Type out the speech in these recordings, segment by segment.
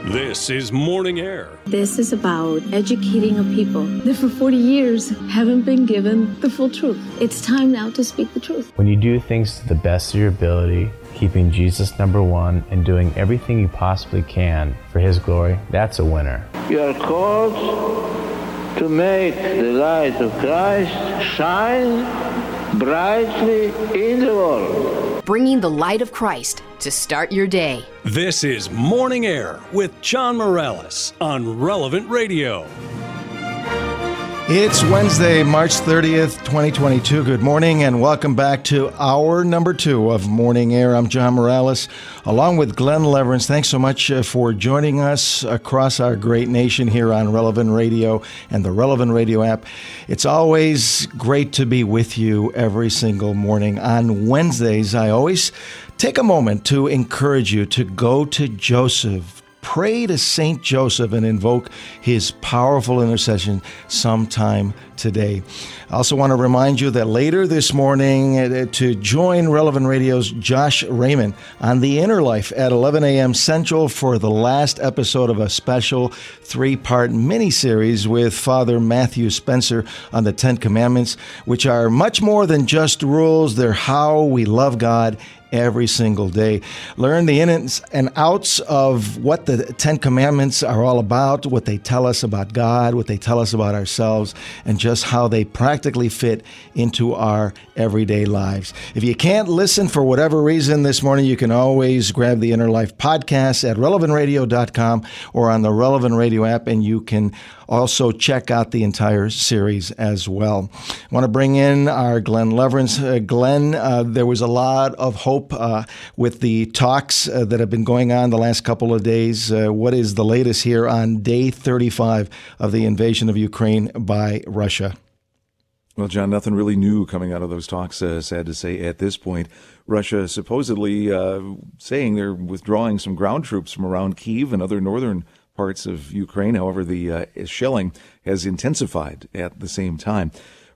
This is Morning Air. This is about educating a people that for 40 years haven't been given the full truth. It's time now to speak the truth. When you do things to the best of your ability, keeping Jesus number one and doing everything you possibly can for His glory, that's a winner. You are called to make the light of Christ shine brightly in the world. Bringing the light of Christ to start your day. This is Morning Air with John Morales on Relevant Radio. It's Wednesday, March 30th, 2022. Good morning and welcome back to hour number 2 of Morning Air. I'm John Morales along with Glenn Leverance. Thanks so much for joining us across our great nation here on Relevant Radio and the Relevant Radio app. It's always great to be with you every single morning. On Wednesdays, I always take a moment to encourage you to go to Joseph. Pray to St. Joseph and invoke his powerful intercession sometime today. I also want to remind you that later this morning to join Relevant Radio's Josh Raymond on The Inner Life at 11 a.m. Central for the last episode of a special 3-part mini-series with Father Matthew Spencer on the 10 Commandments, which are much more than just rules. They're how we love God every single day. Learn the ins and outs of what the 10 Commandments are all about, what they tell us about God, what they tell us about ourselves, and just how they practically fit into our everyday lives. If you can't listen for whatever reason this morning, you can always grab the Inner Life podcast at relevantradio.com or on the Relevant Radio app, and you can also check out the entire series as well. I want to bring in our Glenn Leverance. Glenn, there was a lot of hope with the talks that have been going on the last couple of days. What is the latest here on day 35 of the invasion of Ukraine by Russia? Well, John, nothing really new coming out of those talks, sad to say, at this point. Russia supposedly saying they're withdrawing some ground troops from around Kyiv and other northern parts of Ukraine. However, the shelling has intensified at the same time.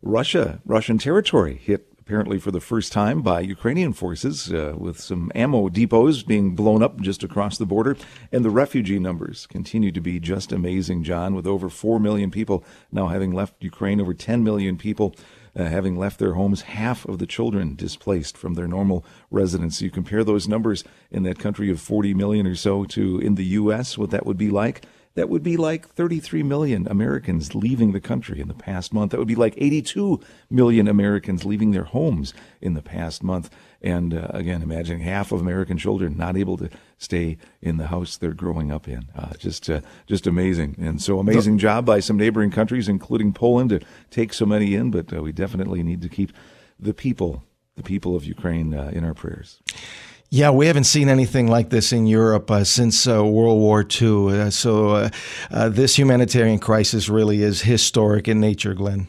Russian territory hit apparently for the first time by Ukrainian forces, with some ammo depots being blown up just across the border. And the refugee numbers continue to be just amazing, John, with over 4 million people now having left Ukraine, over 10 million people having left their homes, half of the children displaced from their normal residence. You compare those numbers in that country of 40 million or so to in the U.S., what that would be like. That would be like 33 million Americans leaving the country in the past month. That would be like 82 million Americans leaving their homes in the past month. And again, imagine half of American children not able to stay in the house they're growing up in. Just amazing. And so amazing job by some neighboring countries, including Poland, to take so many in. But we definitely need to keep the people of Ukraine in our prayers. Yeah, we haven't seen anything like this in Europe since World War II. So this humanitarian crisis really is historic in nature, Glenn.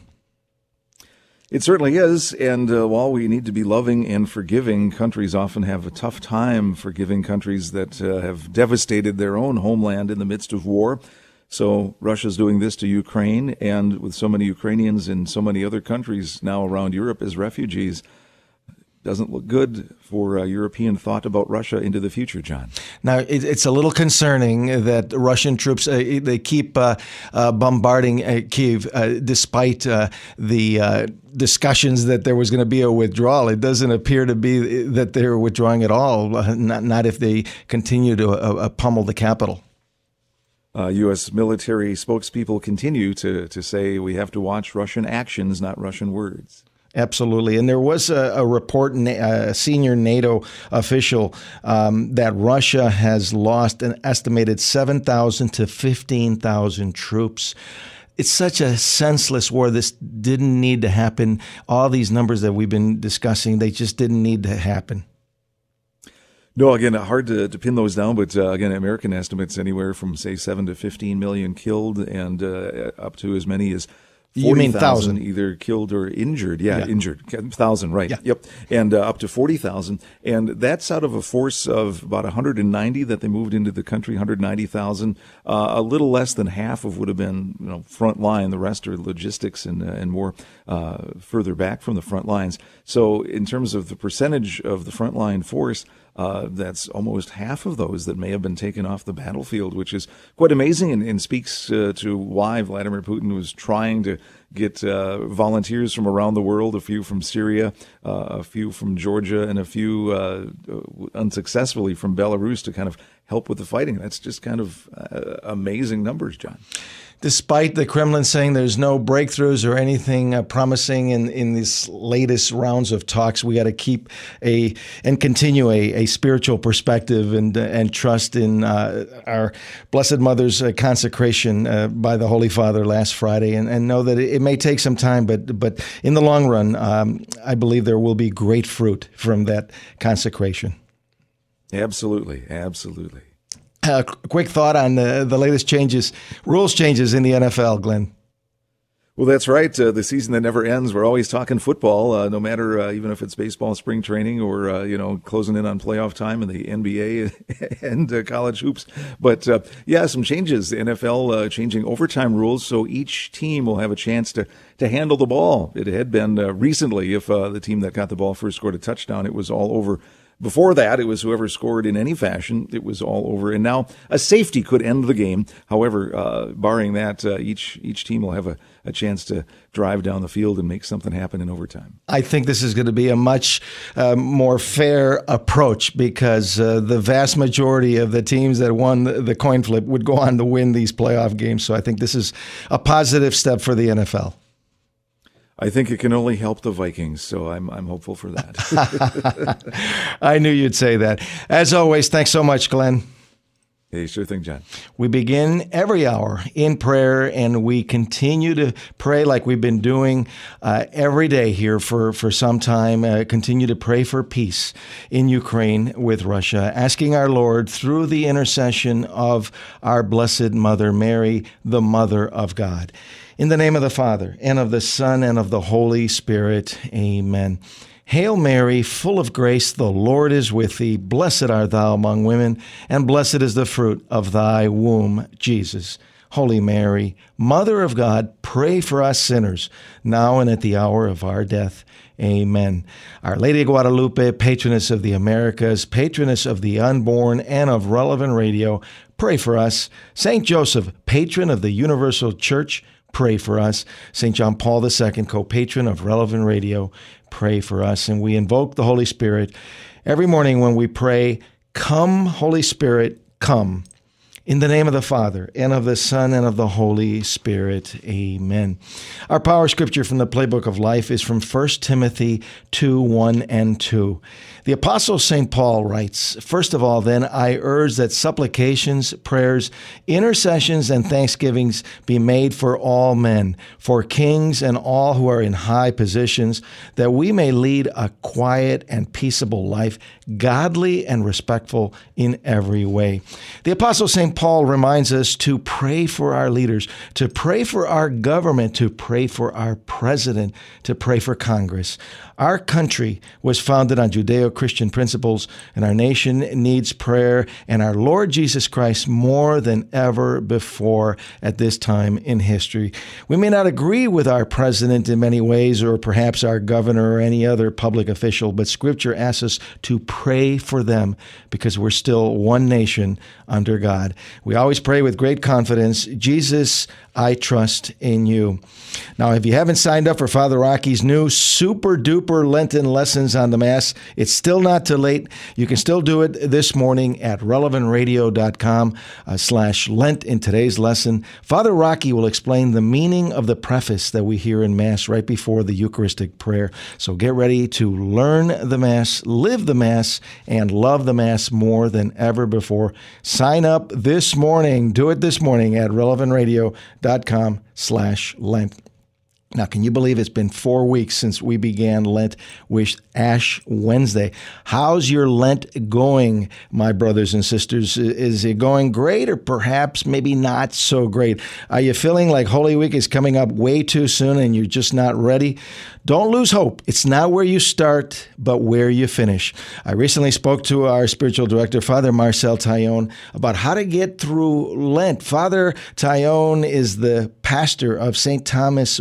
It certainly is. And while we need to be loving and forgiving, countries often have a tough time forgiving countries that have devastated their own homeland in the midst of war. So Russia's doing this to Ukraine, and with so many Ukrainians in so many other countries now around Europe as refugees, doesn't look good for European thought about Russia into the future, John. Now, it's a little concerning that Russian troops, they keep bombarding Kyiv despite the discussions that there was going to be a withdrawal. It doesn't appear to be that they're withdrawing at all, not if they continue to pummel the capital. U.S. military spokespeople continue to say we have to watch Russian actions, not Russian words. Absolutely. And there was a report, a senior NATO official, that Russia has lost an estimated 7,000 to 15,000 troops. It's such a senseless war. This didn't need to happen. All these numbers that we've been discussing, they just didn't need to happen. No, again, hard to pin those down, but again, American estimates anywhere from, say, 7 to 15 million killed and up to as many as 40,000 either killed or injured. Yeah, injured. 1,000, right. Yeah. Yep. And up to 40,000. And that's out of a force of about 190 that they moved into the country, 190,000. A little less than half of would have been, front line. The rest are logistics and more further back from the front lines. So in terms of the percentage of the frontline force, That's almost half of those that may have been taken off the battlefield, which is quite amazing and speaks to why Vladimir Putin was trying to get volunteers from around the world, a few from Syria, a few from Georgia, and a few unsuccessfully from Belarus to kind of help with the fighting. That's just kind of amazing numbers, John. Despite the Kremlin saying there's no breakthroughs or anything promising in these latest rounds of talks, we got to keep and continue a spiritual perspective and trust in our Blessed Mother's consecration by the Holy Father last Friday, and know that it may take some time, but in the long run, I believe there will be great fruit from that consecration. Absolutely, absolutely. A quick thought on the latest rules changes in the NFL, Glenn. Well, that's right. The season that never ends. We're always talking football, no matter even if it's baseball, spring training, or closing in on playoff time in the NBA and college hoops. But some changes. The NFL changing overtime rules, so each team will have a chance to handle the ball. It had been recently, if the team that got the ball first scored a touchdown, it was all over. Before that, it was whoever scored in any fashion, it was all over. And now a safety could end the game. However, barring that, each team will have a chance to drive down the field and make something happen in overtime. I think this is going to be a much more fair approach, because the vast majority of the teams that won the coin flip would go on to win these playoff games. So I think this is a positive step for the NFL. I think it can only help the Vikings, so I'm hopeful for that. I knew you'd say that. As always, thanks so much, Glenn. Hey, sure thing, John. We begin every hour in prayer, and we continue to pray like we've been doing every day here for some time. Continue to pray for peace in Ukraine with Russia, asking our Lord through the intercession of our Blessed Mother Mary, the Mother of God. In the name of the Father, and of the Son, and of the Holy Spirit, amen. Hail Mary, full of grace, the Lord is with thee. Blessed art thou among women, and blessed is the fruit of thy womb, Jesus. Holy Mary, Mother of God, pray for us sinners, now and at the hour of our death. Amen. Our Lady of Guadalupe, patroness of the Americas, patroness of the unborn and of Relevant Radio, pray for us. Saint Joseph, patron of the Universal Church, pray for us. St. John Paul II, co-patron of Relevant Radio, pray for us. And we invoke the Holy Spirit every morning when we pray, "Come, Holy Spirit, come." In the name of the Father, and of the Son, and of the Holy Spirit. Amen. Our power scripture from the Playbook of Life is from 1 Timothy 2:1-2. The Apostle St. Paul writes, "First of all, then, I urge that supplications, prayers, intercessions, and thanksgivings be made for all men, for kings and all who are in high positions, that we may lead a quiet and peaceable life, godly and respectful in every way." The Apostle St. Paul reminds us to pray for our leaders, to pray for our government, to pray for our president, to pray for Congress. Our country was founded on Judeo-Christian principles, and our nation needs prayer and our Lord Jesus Christ more than ever before at this time in history. We may not agree with our president in many ways, or perhaps our governor or any other public official, but Scripture asks us to pray for them because we're still one nation under God. We always pray with great confidence, "Jesus, I trust in you." Now, if you haven't signed up for Father Rocky's new super duper Lenten lessons on the Mass, it's still not too late. You can still do it this morning at relevantradio.com/Lent. In today's lesson, Father Rocky will explain the meaning of the preface that we hear in Mass right before the Eucharistic prayer. So get ready to learn the Mass, live the Mass, and love the Mass more than ever before. Sign up this morning. Do it this morning at relevantradio.com/Lent. Now, can you believe it's been 4 weeks since we began Lent with Ash Wednesday? How's your Lent going, my brothers and sisters? Is it going great, or perhaps maybe not so great? Are you feeling like Holy Week is coming up way too soon and you're just not ready? Don't lose hope. It's not where you start, but where you finish. I recently spoke to our spiritual director, Father Marcel Taillon, about how to get through Lent. Father Taillon is the pastor of St. Thomas More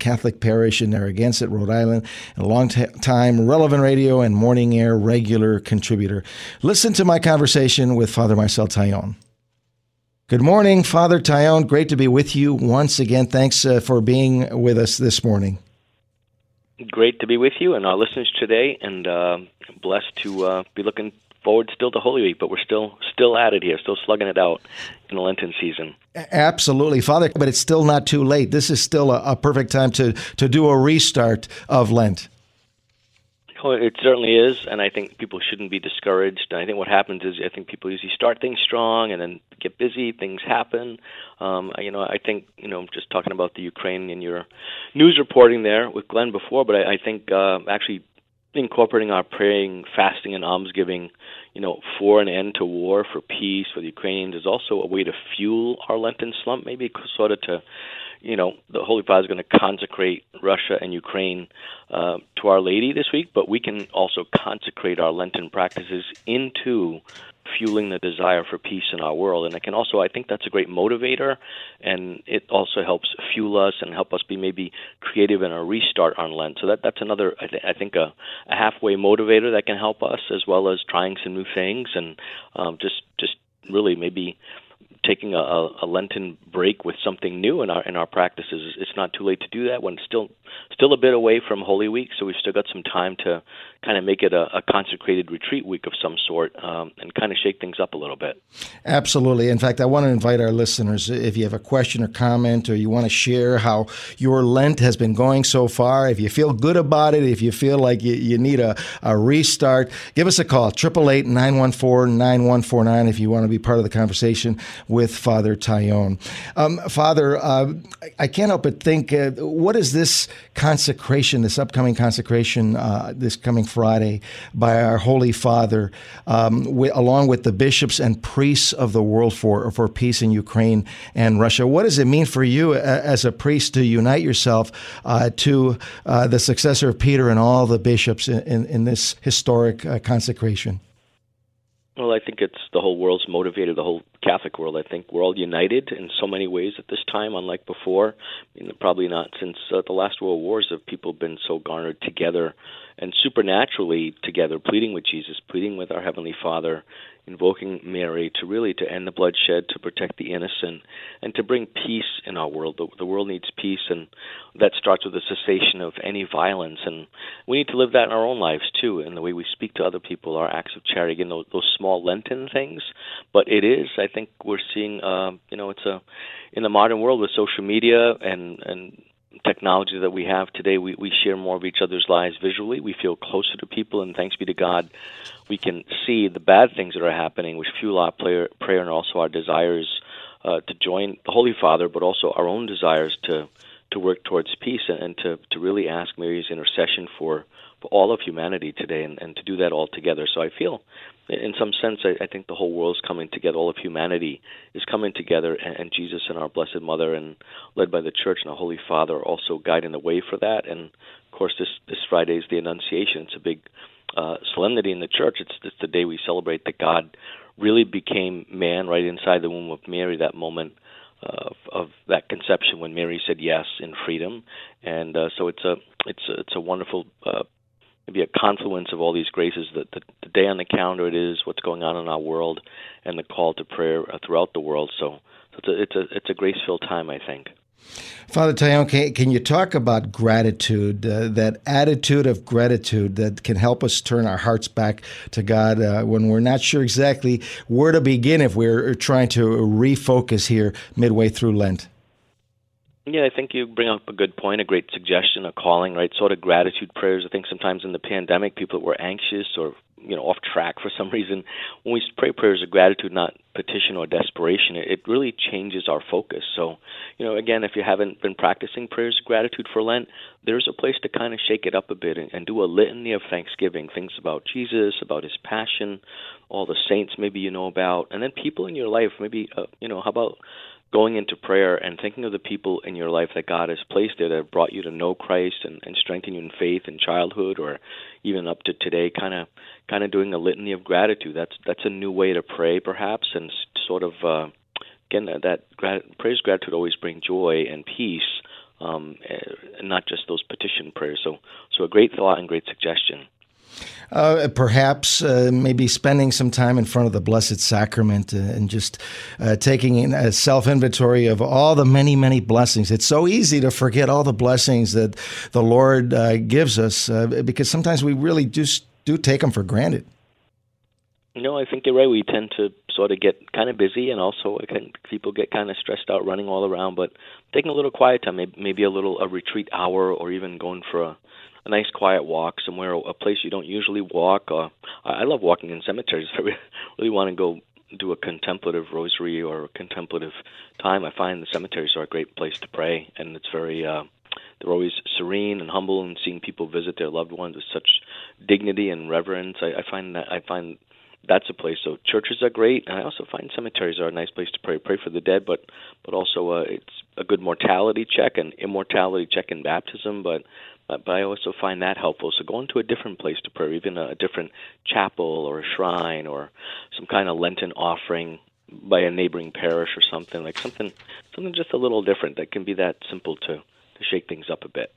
Catholic parish in Narragansett, Rhode Island, and a long-time Relevant Radio and Morning Air regular contributor. Listen to my conversation with Father Marcel Taillon. Good morning, Father Taillon. Great to be with you once again. Thanks for being with us this morning. Great to be with you and our listeners today, and blessed to be looking forward still to Holy Week, but we're still at it here, still slugging it out in the Lenten season. Absolutely, Father, but it's still not too late. This is still a perfect time to do a restart of Lent. Oh, it certainly is, and I think people shouldn't be discouraged. And I think what happens is I think people usually start things strong and then get busy, things happen. I think, just talking about the Ukraine and your news reporting there with Glenn before, but I think actually incorporating our praying, fasting, and almsgiving, for an end to war, for peace, for the Ukrainians, is also a way to fuel our Lenten slump, maybe sort of to, the Holy Father is going to consecrate Russia and Ukraine to Our Lady this week, but we can also consecrate our Lenten practices into fueling the desire for peace in our world. And I think that's a great motivator, and it also helps fuel us and help us be maybe creative in our restart on Lent. So that's another, I think, a halfway motivator that can help us, as well as trying some new things and just really maybe taking a Lenten break with something new in our practices. It's not too late to do that when it's still a bit away from Holy Week, so we've still got some time to kind of make it a consecrated retreat week of some sort and kind of shake things up a little bit. Absolutely. In fact, I want to invite our listeners, if you have a question or comment, or you want to share how your Lent has been going so far, if you feel good about it, if you feel like you need a restart, give us a call, 888-914-9149, if you want to be part of the conversation with Father Taillon. Father, I can't help but think, what is this consecration, this upcoming consecration, this coming Friday by our Holy Father, along with the bishops and priests of the world for peace in Ukraine and Russia? What does it mean for you as a priest to unite yourself to the successor of Peter and all the bishops in this historic consecration? Well, I think it's the whole world's motivated, the whole Catholic world. I think we're all united in so many ways at this time, unlike before. Probably not since the last world wars have people been so garnered together and supernaturally together, pleading with Jesus, pleading with our Heavenly Father, invoking Mary to end the bloodshed, to protect the innocent, and to bring peace in our world. The world needs peace, and that starts with the cessation of any violence. And we need to live that in our own lives, too, in the way we speak to other people, our acts of charity, again, those small Lenten things. But it is, I think we're seeing, in the modern world with social media and technology that we have today, we share more of each other's lives visually. We feel closer to people, and thanks be to God, we can see the bad things that are happening, which fuel our prayer and also our desires to join the Holy Father, but also our own desires to work towards peace and to really ask Mary's intercession for all of humanity today, and to do that all together. So I feel, in some sense, I think the whole world's coming together. All of humanity is coming together, and Jesus and our Blessed Mother, and led by the Church and the Holy Father, are also guiding the way for that. And, of course, this Friday is the Annunciation. It's a big solemnity in the Church. It's the day we celebrate that God really became man right inside the womb of Mary, that moment of that conception when Mary said yes in freedom. And so it's a wonderful maybe a confluence of all these graces, the day on the calendar it is, what's going on in our world, and the call to prayer throughout the world. So it's a grace-filled time, I think. Father Taillon, can you talk about gratitude, that attitude of gratitude that can help us turn our hearts back to God when we're not sure exactly where to begin if we're trying to refocus here midway through Lent? Yeah, I think you bring up a good point, a great suggestion, a calling, right? Sort of gratitude prayers. I think sometimes in the pandemic, people that were anxious or off track for some reason, when we pray prayers of gratitude, not petition or desperation, it really changes our focus. So, again, if you haven't been practicing prayers of gratitude for Lent, there's a place to kind of shake it up a bit and do a litany of thanksgiving, things about Jesus, about His passion, all the saints maybe you know about, and then people in your life, maybe, how about going into prayer and thinking of the people in your life that God has placed there that have brought you to know Christ and strengthen you in faith in childhood or even up to today, kind of doing a litany of gratitude. That's a new way to pray, perhaps, and sort of, again, that praise gratitude always bring joy and peace and not just those petition prayers. So a great thought and great suggestion. Perhaps maybe spending some time in front of the Blessed Sacrament and just taking a self-inventory of all the many, many blessings. It's so easy to forget all the blessings that the Lord gives us because sometimes we really just do take them for granted. No, I think you're right. We tend to sort of get kind of busy, and also people get kind of stressed out running all around. But taking a little quiet time, maybe a retreat hour, or even going for a nice quiet walk somewhere, a place you don't usually walk. I love walking in cemeteries. If I really want to go do a contemplative rosary or a contemplative time, I find the cemeteries are a great place to pray, and it's very they're always serene and humble, and seeing people visit their loved ones with such dignity and reverence. I find that's a place. So churches are great, and I also find cemeteries are a nice place to pray for the dead, but also it's a good mortality check and immortality check in baptism, but I also find that helpful. So going to a different place to pray, even a different chapel or a shrine or some kind of Lenten offering by a neighboring parish or something just a little different, that can be that simple to shake things up a bit.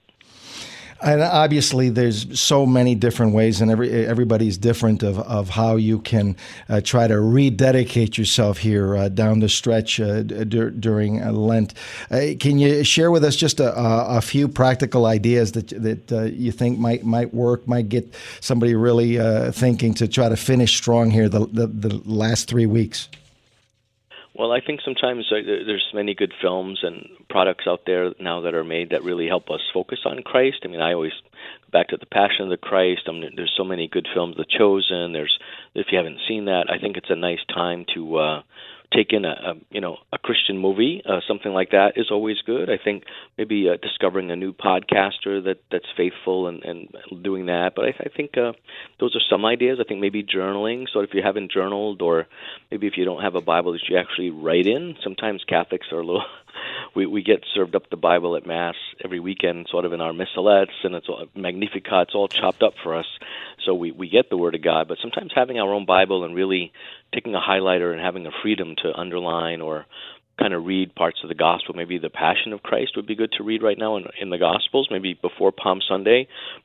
And obviously, there's so many different ways, and everybody's different of how you can try to rededicate yourself here down the stretch during Lent. Can you share with us just a few practical ideas that you think might work, might get somebody really thinking to try to finish strong here the last 3 weeks? Well, I think sometimes there's many good films and products out there now that are made that really help us focus on Christ. I mean, I always go back to The Passion of the Christ. There's so many good films, The Chosen. If you haven't seen that, I think it's a nice time to take in a Christian movie. Something like that is always good. I think maybe discovering a new podcaster that's faithful and doing that. But I think those are some ideas. I think maybe journaling. So if you haven't journaled, or maybe if you don't have a Bible that you actually write in, sometimes Catholics are a little... We get served up the Bible at Mass every weekend, sort of in our missalettes, and it's all Magnificat. It's all chopped up for us, so we get the Word of God. But sometimes having our own Bible and really taking a highlighter and having a freedom to underline or kind of read parts of the Gospel, maybe the Passion of Christ would be good to read right now in the Gospels, maybe before Palm Sunday.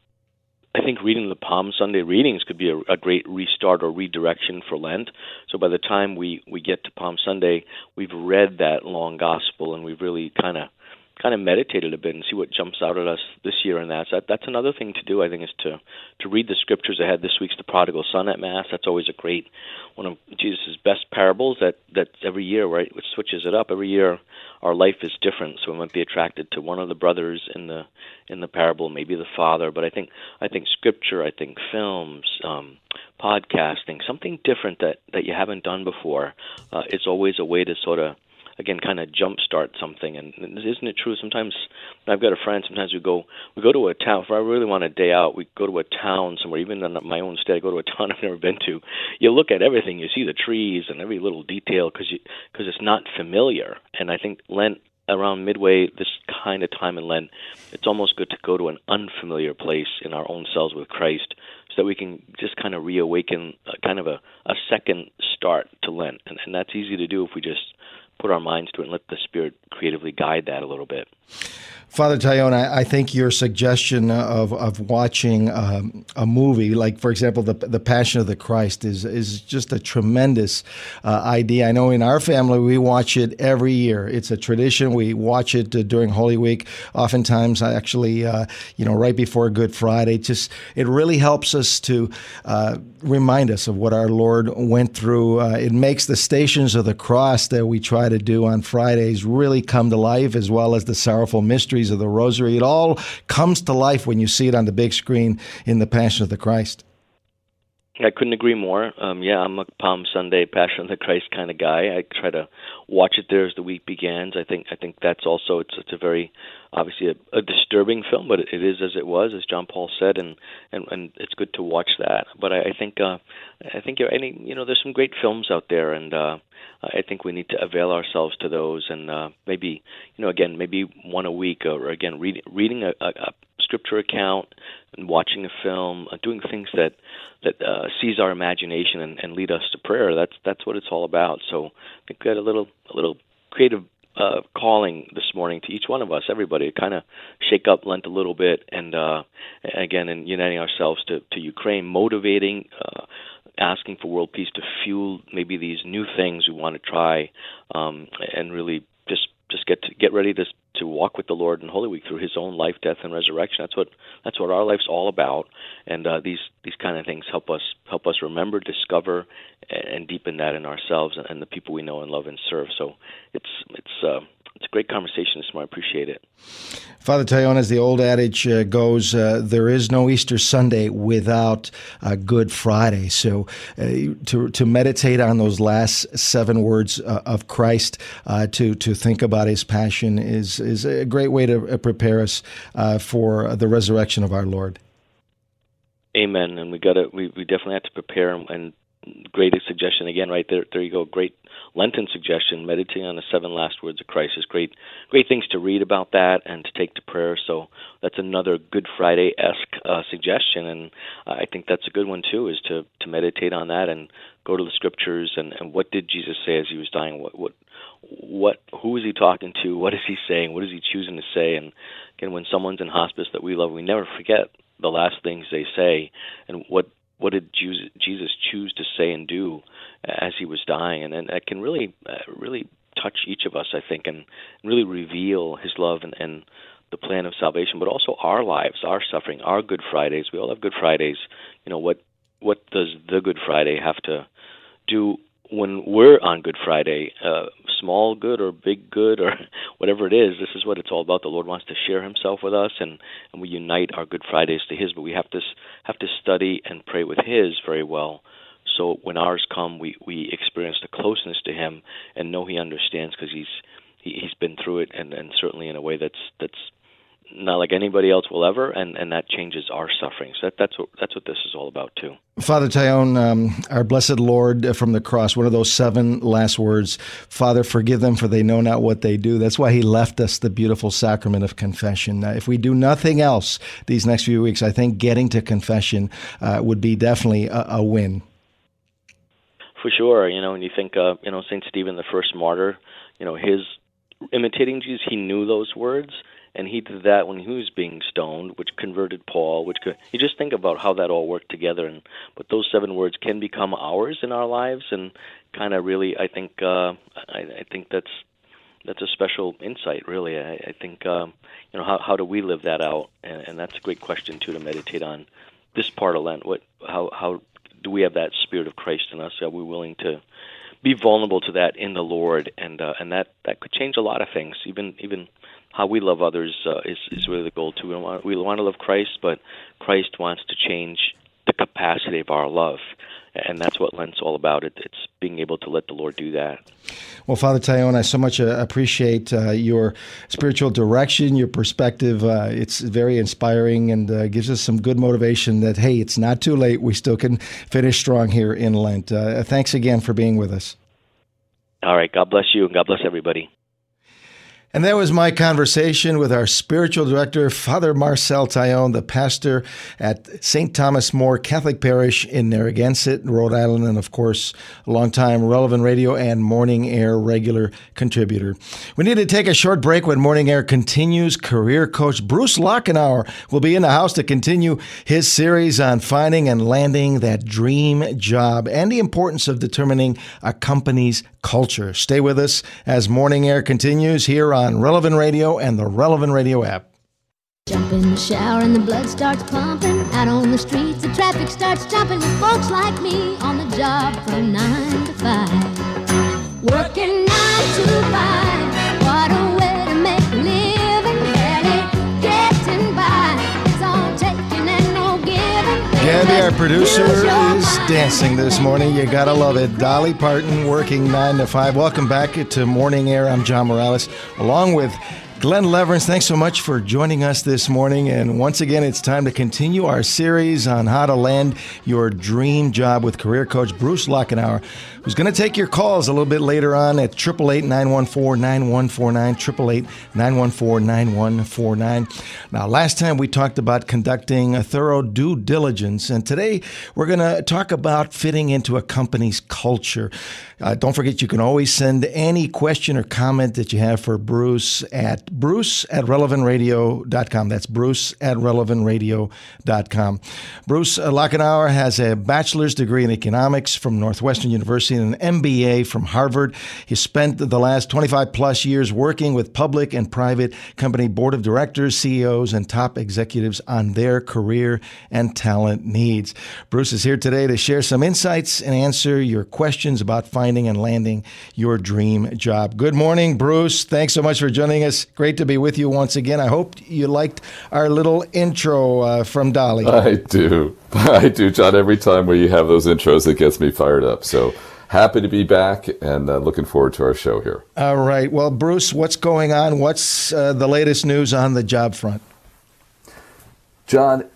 I think reading the Palm Sunday readings could be a great restart or redirection for Lent. So by the time we get to Palm Sunday, we've read that long gospel and we've really kind of meditated a bit and see what jumps out at us this year in that. So that's another thing to do, I think, is to read the scriptures ahead. This week's the Prodigal Son at Mass. That's always a great one of Jesus' best parables that every year, right, which switches it up. Every year our life is different, so we might be attracted to one of the brothers in the parable, maybe the father. But I think scripture, I think films, podcasting, something different that you haven't done before. It's always a way to sort of, again, kind of jumpstart something. And isn't it true? Sometimes I've got a friend. Sometimes we go to a town. If I really want a day out, we go to a town somewhere. Even in my own state, I go to a town I've never been to. You look at everything. You see the trees and every little detail because it's not familiar. And I think Lent, around midway, this kind of time in Lent, it's almost good to go to an unfamiliar place in our own selves with Christ, so that we can just kind of reawaken kind of a second start to Lent. And that's easy to do if we just put our minds to it and let the Spirit creatively guide that a little bit. Father Taillon, I think your suggestion of watching a movie, like, for example, the Passion of the Christ, is just a tremendous idea. I know in our family we watch it every year. It's a tradition. We watch it during Holy Week. Oftentimes, actually, right before Good Friday. It really helps us to remind us of what our Lord went through. It makes the Stations of the Cross that we try to do on Fridays really come to life, as well as the sorrowful mysteries of the Rosary. It all comes to life when you see it on the big screen in the Passion of the Christ. I couldn't agree more. I'm a Palm Sunday Passion of the Christ kind of guy. I try to watch it there as the week begins. I think that's also it's a very obviously a disturbing film, but it is as it was, as John Paul said, and it's good to watch that. But I think there's some great films out there, and I think we need to avail ourselves to those, and maybe maybe one a week, or again reading a scripture account and watching a film, doing things that seize our imagination and lead us to prayer. That's what it's all about. So I think we got a little creative calling this morning to each one of us, everybody, to kind of shake up Lent a little bit, and again, in uniting ourselves to Ukraine, motivating, asking for world peace to fuel maybe these new things we want to try, and really just get ready to walk with the Lord in Holy Week through His own life, death, and resurrection. That's what our life's all about, and these kind of things help us remember, discover, and deepen that in ourselves and the people we know and love and serve. So it's a great conversation this morning. I appreciate it. Father Taillon, as the old adage goes, there is no Easter Sunday without Good Friday. So to meditate on those last 7 words of Christ, to think about His passion is a great way to prepare us for the resurrection of our Lord. Amen. And we definitely have to prepare. And great suggestion again, right there. There you go. Great Lenten suggestion. Meditating on the 7 last words of Christ is great things to read about that and to take to prayer. So that's another Good Friday-esque suggestion, and I think that's a good one too. Is to meditate on that and go to the Scriptures and what did Jesus say as He was dying? Who is He talking to? What is He saying? What is He choosing to say? And again, when someone's in hospice that we love, we never forget the last things they say and what did Jesus choose to say and do as He was dying, and that can really touch each of us, I think, and really reveal His love and the plan of salvation, but also our lives, our suffering, our Good Fridays. We all have Good Fridays. What does the Good Friday have to do when we're on Good Friday? Small good or big good or whatever it is, this is what it's all about. The Lord wants to share Himself with us, and we unite our Good Fridays to His, but we have to study and pray with His very well. So when ours come, we experience the closeness to Him and know He understands because He's been through it, and certainly in a way that's not like anybody else will ever, and that changes our suffering. So that's what this is all about too. Father Taillon, our blessed Lord from the cross, one of those 7 last words, Father, forgive them for they know not what they do. That's why He left us the beautiful sacrament of confession. If we do nothing else these next few weeks, I think getting to confession would be definitely a win. For sure. When you think, St. Stephen, the first martyr, his imitating Jesus, he knew those words. And he did that when he was being stoned, which converted Paul. You just think about how that all worked together, but those 7 words can become ours in our lives, and kind of really, I think that's a special insight. Really, I think how do we live that out, and that's a great question too to meditate on this part of Lent. How do we have that Spirit of Christ in us? Are we willing to be vulnerable to that in the Lord, and that could change a lot of things, even how we love others is really the goal too. We want to love Christ, but Christ wants to change the capacity of our love, and that's what Lent's all about. It's being able to let the Lord do that. Well, Father Taillon, I so much appreciate your spiritual direction, your perspective. It's very inspiring and gives us some good motivation that, hey, it's not too late. We still can finish strong here in Lent. Thanks again for being with us. All right. God bless you, and God bless everybody. And that was my conversation with our spiritual director, Father Marcel Taillon, the pastor at St. Thomas More Catholic Parish in Narragansett, Rhode Island, and of course, a longtime Relevant Radio and Morning Air regular contributor. We need to take a short break. When Morning Air continues, career coach Bruce Lochenauer will be in the house to continue his series on finding and landing that dream job and the importance of determining a company's culture. Stay with us as Morning Air continues here on Relevant Radio and the Relevant Radio app. Jump in the shower and the blood starts pumping. Out on the streets, the traffic starts jumping. With folks like me on the job from 9 to 5. Working 9 to 5. What a way to make a living. Barely getting by. It's all taking and no giving. Gabby, our producer, is dancing this morning. You gotta love it. Dolly Parton working 9 to 5. Welcome back to Morning Air. I'm John Morales, along with Glenn Leverance. Thanks so much for joining us this morning. And once again, it's time to continue our series on how to land your dream job with career coach Bruce Lochenauer, who's going to take your calls a little bit later on at 888-914-9149, 888-914-9149. Now, last time we talked about conducting a thorough due diligence, and today we're going to talk about fitting into a company's culture. Don't forget, you can always send any question or comment that you have for Bruce at relevantradio.com. That's Bruce at relevantradio.com. Bruce Lachenauer has a bachelor's degree in economics from Northwestern University and an MBA from Harvard. He spent the last 25 plus years working with public and private company board of directors, CEOs, and top executives on their career and talent needs. Bruce is here today to share some insights and answer your questions about finding and landing your dream job. Good morning, Bruce. Thanks so much for joining us. Great to be with you once again. I hope you liked our little intro from Dolly. I do, John. Every time when you have those intros, it gets me fired up. So happy to be back and looking forward to our show here. All right. Well, Bruce, what's going on? What's the latest news on the job front? John,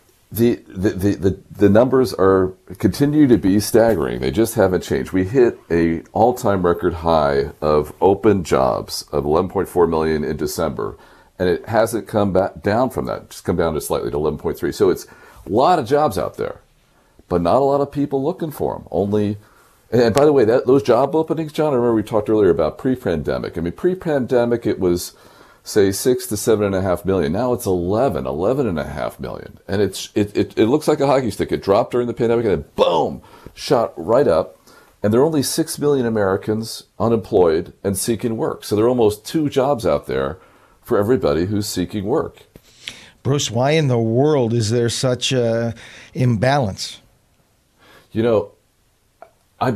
the numbers continue to be staggering. They just haven't changed. We hit a all-time record high of open jobs of 11.4 million in December, and it hasn't come back down from that. It's just come down to slightly to 11.3. So it's a lot of jobs out there, but not a lot of people looking for them. And by the way, those job openings, John, I remember we talked earlier about pre-pandemic. I mean, pre-pandemic, it was, say, 6 to 7.5 million. Now it's 11.5 million. And it looks like a hockey stick. It dropped during the pandemic and then boom, shot right up. And there are only 6 million Americans unemployed and seeking work. So there are almost 2 jobs out there for everybody who's seeking work. Bruce, why in the world is there such a imbalance? You know, I've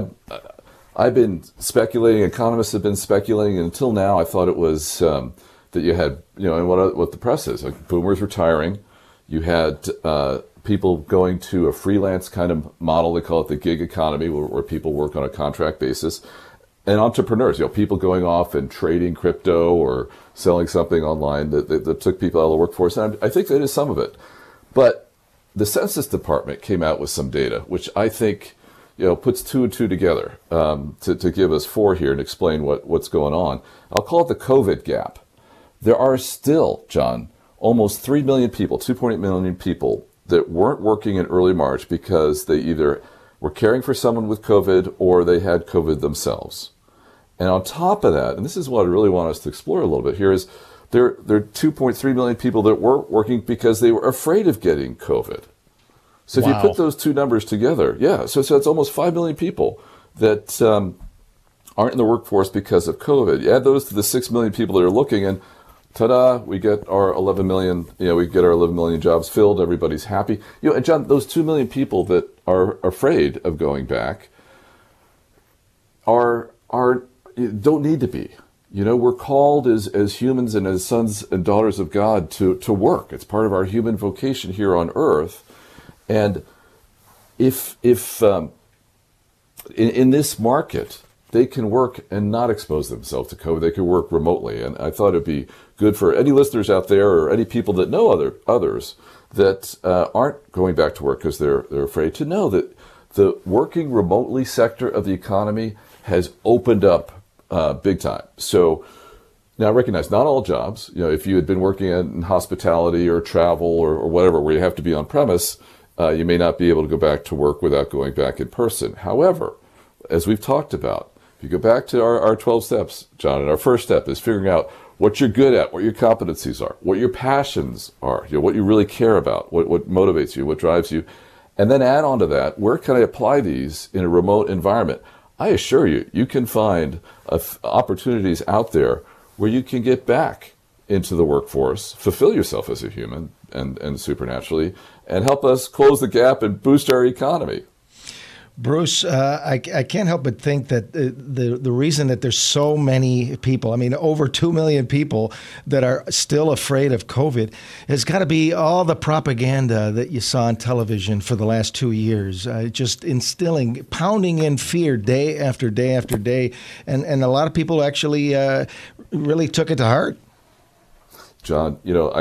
been speculating. Economists have been speculating. And until now, I thought it was that you had, and what the press is, like boomers retiring. You had people going to a freelance kind of model. They call it the gig economy, where people work on a contract basis. And entrepreneurs, people going off and trading crypto or selling something online that took people out of the workforce. And I think that is some of it. But the Census Department came out with some data, which I think puts 2 and 2 together to give us 4 here and explain what's going on. I'll call it the COVID gap. There are still, John, almost 3 million people, 2.8 million people that weren't working in early March because they either were caring for someone with COVID or they had COVID themselves. And on top of that, and this is what I really want us to explore a little bit here, is there are 2.3 million people that weren't working because they were afraid of getting COVID. So if you put those 2 numbers together, so it's almost 5 million people that aren't in the workforce because of COVID. You add those to the 6 million people that are looking, and ta-da, we get our 11 million. We get our 11 million jobs filled. Everybody's happy. And John, those 2 million people that are afraid of going back don't need to be. We're called as humans and as sons and daughters of God to work. It's part of our human vocation here on earth. And if in this market, they can work and not expose themselves to COVID, they can work remotely. And I thought it'd be good for any listeners out there or any people that know others that aren't going back to work because they're afraid to know that the working remotely sector of the economy has opened up big time. So now I recognize not all jobs. If you had been working in hospitality or travel or whatever, where you have to be on premise, you may not be able to go back to work without going back in person. However, as we've talked about, if you go back to our 12 steps, John, and our first step is figuring out what you're good at, what your competencies are, what your passions are, what you really care about, what motivates you, what drives you, and then add on to that, where can I apply these in a remote environment? I assure you, you can find opportunities out there where you can get back into the workforce, fulfill yourself as a human and supernaturally, and help us close the gap and boost our economy. Bruce, I can't help but think that the reason that there's so many people, over 2 million people that are still afraid of COVID, has got to be all the propaganda that you saw on television for the last 2 years, just pounding in fear day after day after day. And a lot of people actually really took it to heart. John,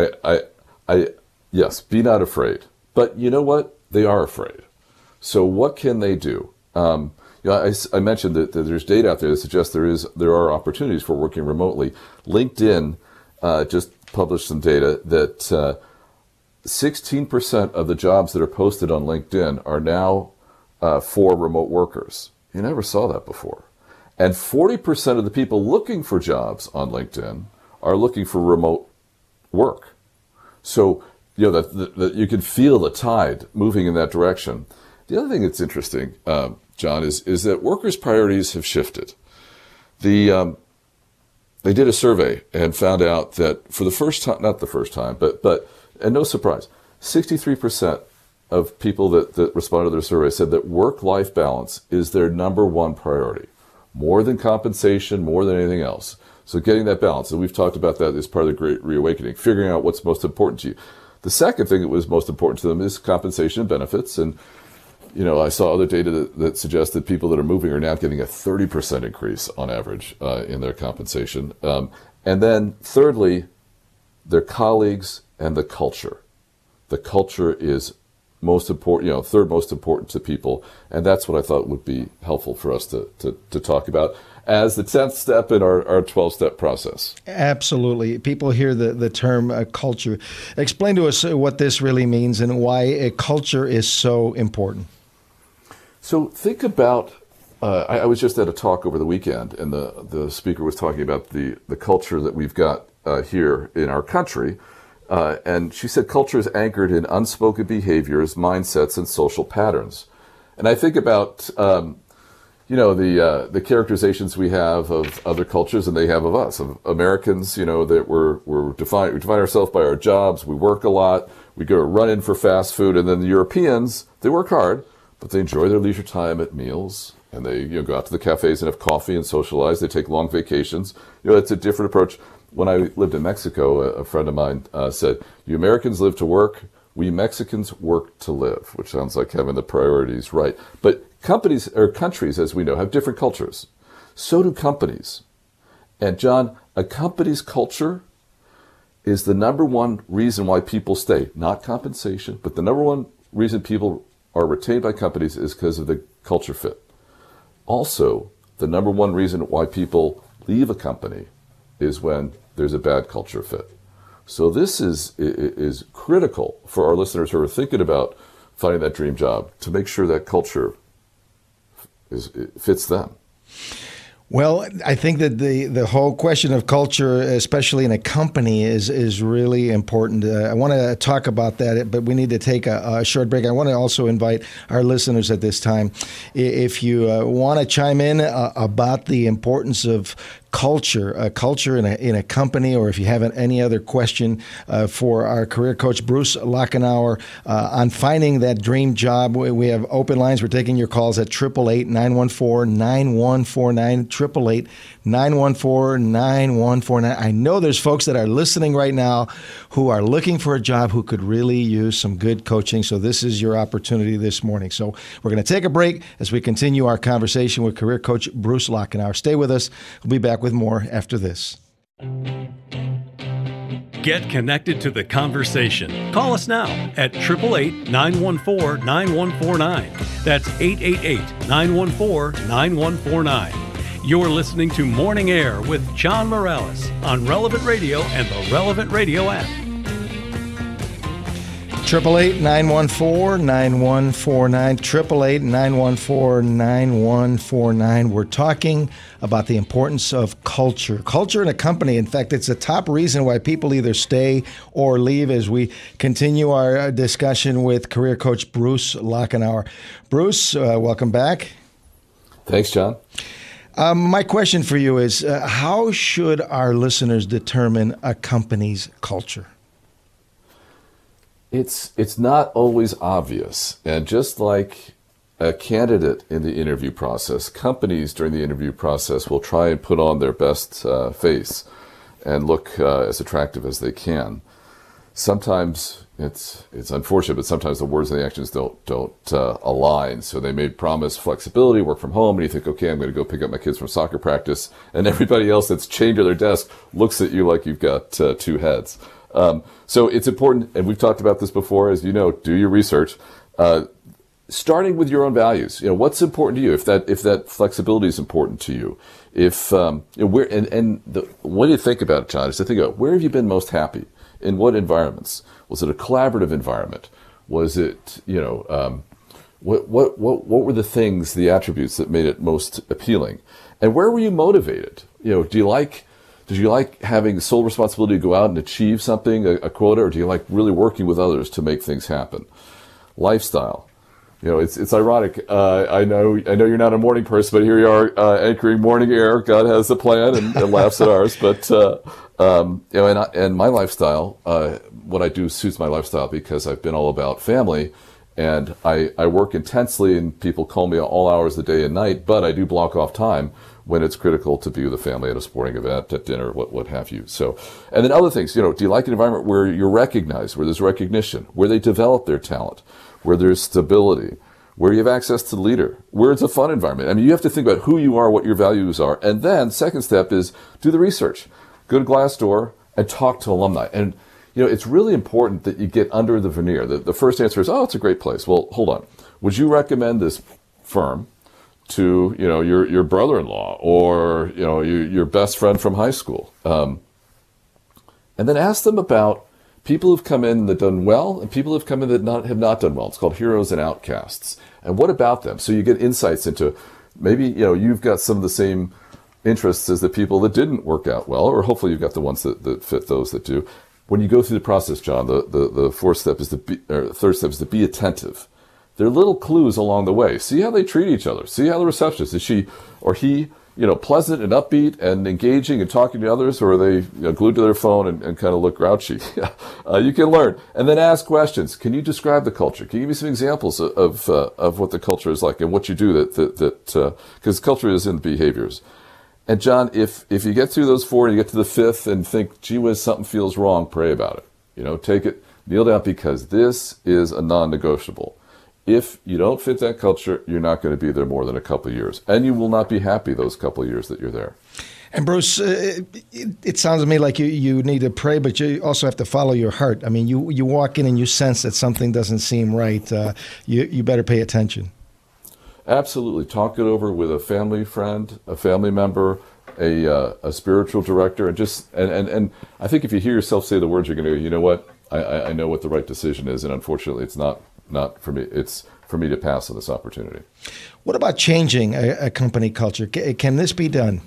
yes, be not afraid. But you know what? They are afraid. So what can they do? I mentioned that there's data out there that suggests there are opportunities for working remotely. LinkedIn just published some data that 16% of the jobs that are posted on LinkedIn are now for remote workers. You never saw that before. And 40% of the people looking for jobs on LinkedIn are looking for remote work. So, that you can feel the tide moving in that direction. The other thing that's interesting, John, is that workers' priorities have shifted. They did a survey and found out that for the first time, not the first time, but and no surprise, 63% of people that responded to their survey said that work-life balance is their number one priority, more than compensation, more than anything else. So getting that balance, and we've talked about that as part of the Great Reawakening, figuring out what's most important to you. The second thing that was most important to them is compensation and benefits. And, I saw other data that suggests that people that are moving are now getting a 30% increase on average in their compensation. And then thirdly, their colleagues and the culture. The culture is most important, third most important to people. And that's what I thought would be helpful for us to talk about as the 10th step in our 12-step process. Absolutely. People hear the term culture. Explain to us what this really means and why a culture is so important. So think about, I was just at a talk over the weekend, and the speaker was talking about the culture that we've got here in our country. And she said culture is anchored in unspoken behaviors, mindsets, and social patterns. And I think about, the characterizations we have of other cultures and they have of us, of Americans, that we define ourselves by our jobs. We work a lot. We go run in for fast food. And then the Europeans, they work hard, but they enjoy their leisure time at meals. And they go out to the cafes and have coffee and socialize. They take long vacations. It's a different approach. When I lived in Mexico, a friend of mine said, "You Americans live to work. We Mexicans work to live," which sounds like having the priorities right. But companies or countries, as we know, have different cultures. So do companies. And John, a company's culture is the number one reason why people stay. Not compensation, but the number one reason people are retained by companies is because of the culture fit. Also, the number one reason why people leave a company is when there's a bad culture fit. So this is critical for our listeners who are thinking about finding that dream job to make sure that culture fits them. Well, I think that the whole question of culture, especially in a company, is really important. I want to talk about that, but we need to take a short break. I want to also invite our listeners at this time, if you want to chime in about the importance of culture in a company, or if you have any other question for our career coach, Bruce Lachenauer, on finding that dream job, we have open lines. We're taking your calls at 888-914-9149, 888-914-9149. I know there's folks that are listening right now who are looking for a job who could really use some good coaching, so this is your opportunity this morning. So we're going to take a break as we continue our conversation with career coach Bruce Lachenauer. Stay with us. We'll be back with more after this. Get connected to the conversation. Call us now at 888-914-9149. That's 888-914-9149. You're listening to Morning Air with John Morales on Relevant Radio and the Relevant Radio app. 888-914-9149, 888-914-9149. We're talking about the importance of culture. Culture in a company, in fact, it's a top reason why people either stay or leave, as we continue our discussion with career coach Bruce Lachenauer. Bruce, welcome back. Thanks, John. My question for you is, how should our listeners determine a company's culture? It's not always obvious. And just like a candidate in the interview process, companies during the interview process will try and put on their best face and look as attractive as they can. Sometimes it's unfortunate, but sometimes the words and the actions don't align. So they may promise flexibility, work from home, and you think, okay, I'm going to go pick up my kids from soccer practice, and everybody else that's chained to their desk looks at you like you've got two heads. So it's important, and we've talked about this before, as you know, do your research. Starting with your own values, what's important to you. If that flexibility is important to you, what do you think about it, John? Is to think about, where have you been most happy? In what environments? Was it a collaborative environment? Was it, what were the things, the attributes that made it most appealing? And where were you motivated? Did you like having sole responsibility to go out and achieve something, a quota, or do you like really working with others to make things happen? Lifestyle. It's ironic. I know you're not a morning person, but here you are anchoring Morning Air. God has a plan and laughs at ours. But and my lifestyle, what I do suits my lifestyle because I've been all about family, and I work intensely, and people call me all hours of the day and night. But I do block off time when it's critical to be with the family at a sporting event, at dinner, what have you. So, and then other things. Do you like an environment where you're recognized, where there's recognition, where they develop their talent, where there's stability, where you have access to the leader, where it's a fun environment? I mean, you have to think about who you are, what your values are. And then second step is do the research. Go to Glassdoor and talk to alumni. And, it's really important that you get under the veneer. The first answer is, oh, it's a great place. Well, hold on. Would you recommend this firm to, your brother-in-law or, your best friend from high school? And then ask them about people who've come in that done well and people who've come in that have not done well. It's called heroes and outcasts. And what about them? So you get insights into maybe, you've got some of the same interests as the people that didn't work out well, or hopefully you've got the ones that fit those that do. When you go through the process, John, the third step is to be attentive. There are little clues along the way. See how they treat each other. See how the receptionist, is she or he, pleasant and upbeat and engaging and talking to others, or are they glued to their phone and kind of look grouchy? You can learn. And then ask questions. Can you describe the culture? Can you give me some examples of what the culture is like and what you do because culture is in behaviors. And John, if you get through those 4 and you get to the 5th and think, gee whiz, something feels wrong, pray about it. Take it, kneel down, because this is a non-negotiable. If you don't fit that culture, you're not going to be there more than a couple of years. And you will not be happy those couple of years that you're there. And Bruce, it sounds to me like you need to pray, but you also have to follow your heart. I mean, you walk in and you sense that something doesn't seem right. You better pay attention. Absolutely. Talk it over with a family friend, a family member, a spiritual director, and I think if you hear yourself say the words, you're going to go, you know what? I know what the right decision is, and unfortunately, it's not for me. It's for me to pass on this opportunity. What about changing a company culture? Can this be done?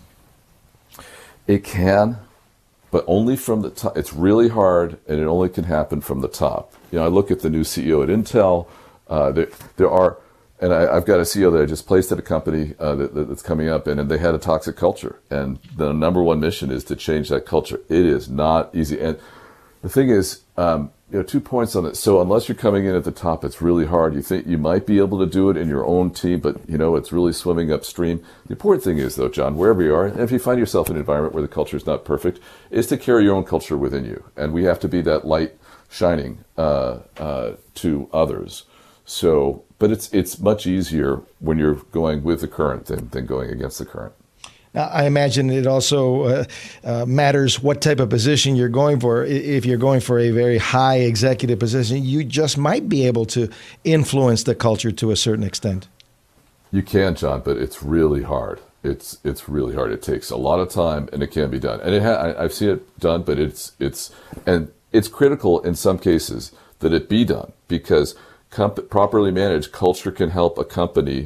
It can, but only from the top. It's really hard, and it only can happen from the top. I look at the new CEO at Intel. There are. And I've got a CEO that I just placed at a company that's coming up, and they had a toxic culture. And the number one mission is to change that culture. It is not easy. And the thing is, 2 points on it. So unless you're coming in at the top, it's really hard. You think you might be able to do it in your own team, but, it's really swimming upstream. The important thing is, though, John, wherever you are, and if you find yourself in an environment where the culture is not perfect, is to carry your own culture within you. And we have to be that light shining to others. So, but it's much easier when you're going with the current than going against the current. Now, I imagine it also matters what type of position you're going for. If you're going for a very high executive position, you just might be able to influence the culture to a certain extent. You can, John, but it's really hard. It's really hard. It takes a lot of time, and it can be done. And I've seen it done, but it's critical in some cases that it be done, because properly managed culture can help a company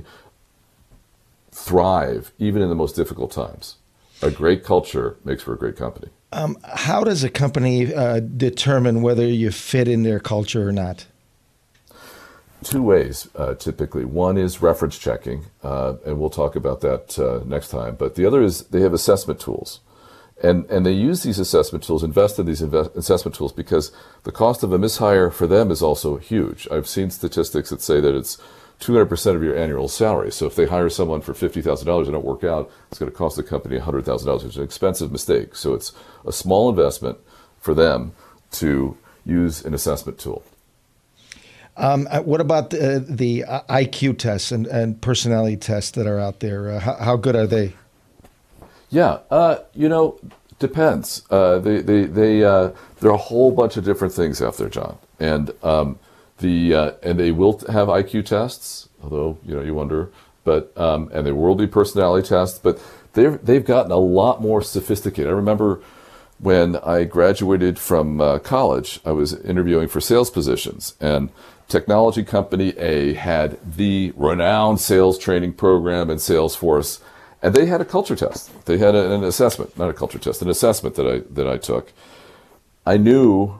thrive even in the most difficult times. A great culture makes for a great company. How does a company determine whether you fit in their culture or not? 2 ways, typically. One is reference checking, and we'll talk about that next time. But the other is they have assessment tools. And they use these assessment tools, invest in these assessment tools, because the cost of a mishire for them is also huge. I've seen statistics that say that it's 200% of your annual salary. So if they hire someone for $50,000 and don't work out, it's going to cost the company $100,000, which is an expensive mistake. So it's a small investment for them to use an assessment tool. What about the IQ tests and personality tests that are out there? How good are they? Yeah, depends. There are a whole bunch of different things out there, John, and they will have IQ tests, although you wonder, but and there will be personality tests, but they've gotten a lot more sophisticated. I remember when I graduated from college, I was interviewing for sales positions, and technology company A had the renowned sales training program in Salesforce. And they had a culture test. They had an assessment, not a culture test, an assessment that I took. I knew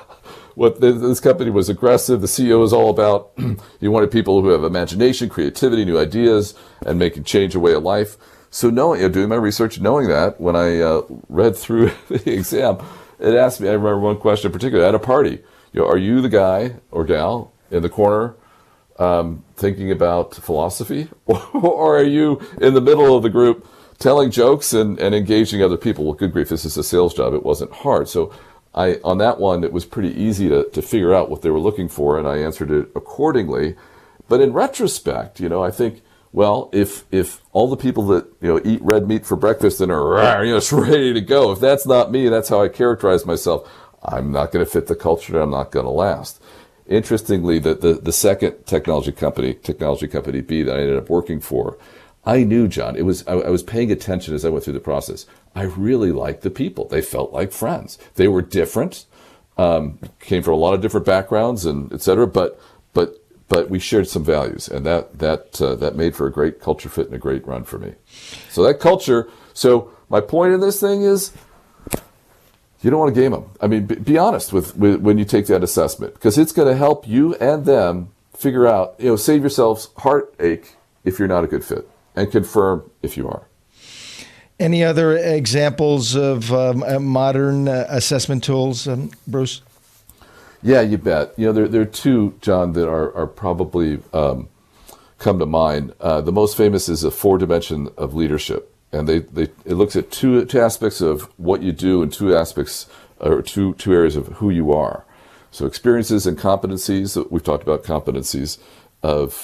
this company was aggressive. The CEO was all about, he wanted people who have imagination, creativity, new ideas, and making change a way of life. So doing my research, knowing that, when I read through the exam, it asked me, I remember one question in particular, at a party, are you the guy or gal in the corner thinking about philosophy? Or are you in the middle of the group telling jokes and engaging other people? Well, good grief, this is a sales job. It wasn't hard. So on that one, it was pretty easy to figure out what they were looking for, and I answered it accordingly. But in retrospect, I think, well, if all the people that eat red meat for breakfast and are ready to go, if that's not me, that's how I characterize myself, I'm not going to fit the culture, and I'm not going to last. Interestingly, the second technology company B that I ended up working for, I knew, John, I was paying attention as I went through the process. I really liked the people. They felt like friends. They were different, came from a lot of different backgrounds and et cetera, but we shared some values, and that made for a great culture fit and a great run for me. So that culture. So my point in this thing is, you don't want to game them. I mean, be honest with when you take that assessment, because it's going to help you and them figure out, save yourselves heartache if you're not a good fit, and confirm if you are. Any other examples of modern assessment tools, Bruce? Yeah, you bet. There are two, John, that are probably come to mind. The most famous is a 4-dimension of leadership. And it looks at two aspects of what you do and two aspects, or two areas of who you are. So experiences and competencies. We've talked about competencies of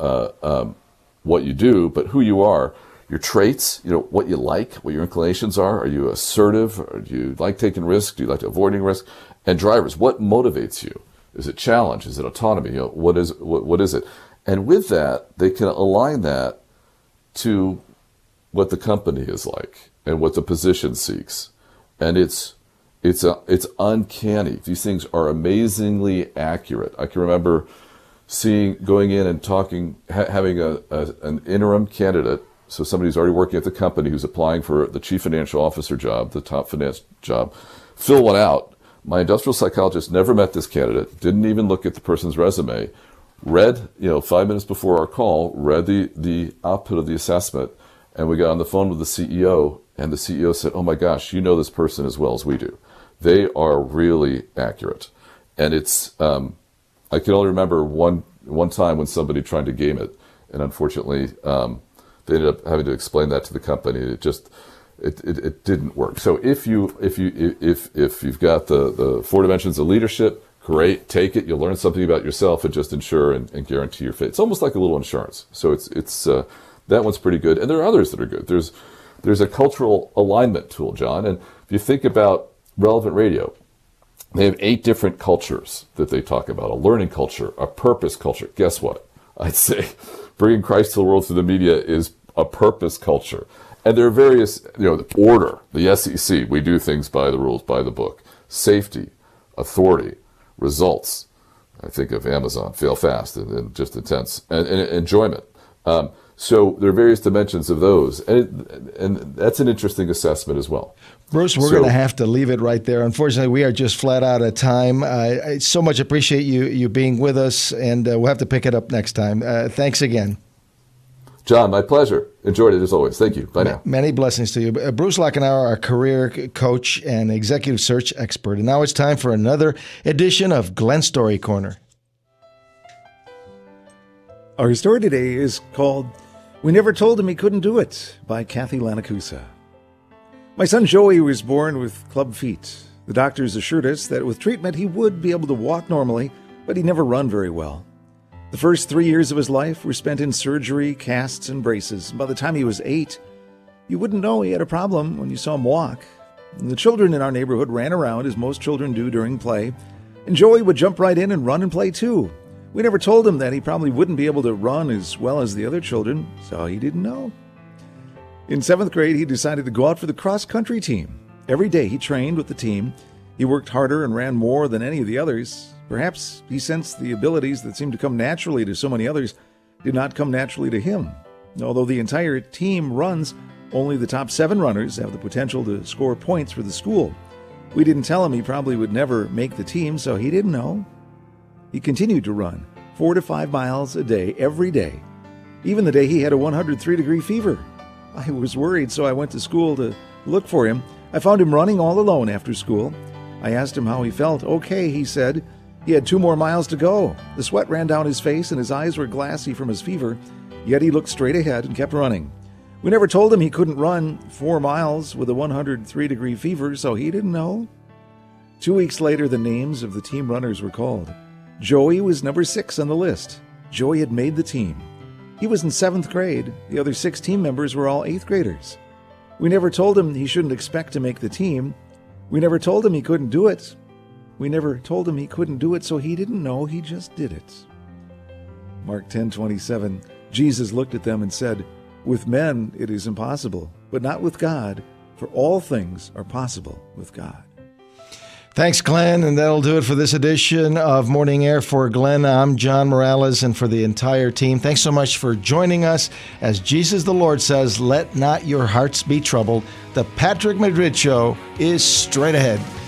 what you do, but who you are, your traits, what you like, what your inclinations are. Are you assertive? Or do you like taking risks? Do you like avoiding risk? And drivers, what motivates you? Is it challenge? Is it autonomy? What is it? And with that, they can align that to what the company is like and what the position seeks. And it's uncanny. These things are amazingly accurate. I can remember going in and talking, having an interim candidate, so somebody who's already working at the company who's applying for the chief financial officer job, the top finance job, fill one out. My industrial psychologist never met this candidate, didn't even look at the person's resume, read, 5 minutes before our call, read the output of the assessment, and we got on the phone with the CEO, and the CEO said, "Oh my gosh, you know this person as well as we do. They are really accurate." And it's, I can only remember one time when somebody tried to game it, and unfortunately, they ended up having to explain that to the company. It didn't work. So if you've got the 4 dimensions of leadership, great, take it. You'll learn something about yourself and just ensure and guarantee your fit. It's almost like a little insurance. So it's that one's pretty good, and there are others that are good. There's a cultural alignment tool, John, and if you think about Relevant Radio, they have 8 different cultures that they talk about: a learning culture, a purpose culture. Guess what? I'd say bringing Christ to the world through the media is a purpose culture. And there are various, the order, the SEC, we do things by the rules, by the book. Safety, authority, results. I think of Amazon, fail fast, and just intense, and enjoyment. So there are various dimensions of those, and that's an interesting assessment as well. Bruce, we're going to have to leave it right there. Unfortunately, we are just flat out of time. I so much appreciate you being with us, and we'll have to pick it up next time. Thanks again. John, my pleasure. Enjoyed it as always. Thank you. Bye now. Many blessings to you. Bruce Lachenauer, our career coach and executive search expert. And now it's time for another edition of Glenn Story Corner. Our story today is called "We Never Told Him He Couldn't Do It" by Kathy Lanacusa. My son Joey was born with club feet. The doctors assured us that with treatment he would be able to walk normally, but he'd never run very well. The first 3 years of his life were spent in surgery, casts, and braces. By the time he was 8, you wouldn't know he had a problem when you saw him walk. And the children in our neighborhood ran around, as most children do during play, and Joey would jump right in and run and play too. We never told him that he probably wouldn't be able to run as well as the other children, so he didn't know. In 7th grade, he decided to go out for the cross-country team. Every day he trained with the team. He worked harder and ran more than any of the others. Perhaps he sensed the abilities that seemed to come naturally to so many others did not come naturally to him. Although the entire team runs, only the top 7 runners have the potential to score points for the school. We didn't tell him he probably would never make the team, so he didn't know. He continued to run 4 to 5 miles a day, every day, even the day he had a 103-degree fever. I was worried, so I went to school to look for him. I found him running all alone after school. I asked him how he felt. Okay, he said. He had 2 more miles to go. The sweat ran down his face and his eyes were glassy from his fever, yet he looked straight ahead and kept running. We never told him he couldn't run 4 miles with a 103-degree fever, so he didn't know. 2 weeks later, the names of the team runners were called. Joey was number 6 on the list. Joey had made the team. He was in 7th grade. The other 6 team members were all 8th graders. We never told him he shouldn't expect to make the team. We never told him he couldn't do it. We never told him he couldn't do it, so he didn't know, he just did it. Mark 10:27, Jesus looked at them and said, "With men it is impossible, but not with God, for all things are possible with God." Thanks, Glenn, and that'll do it for this edition of Morning Air. For Glenn, I'm John Morales, and for the entire team, thanks so much for joining us. As Jesus the Lord says, let not your hearts be troubled. The Patrick Madrid Show is straight ahead.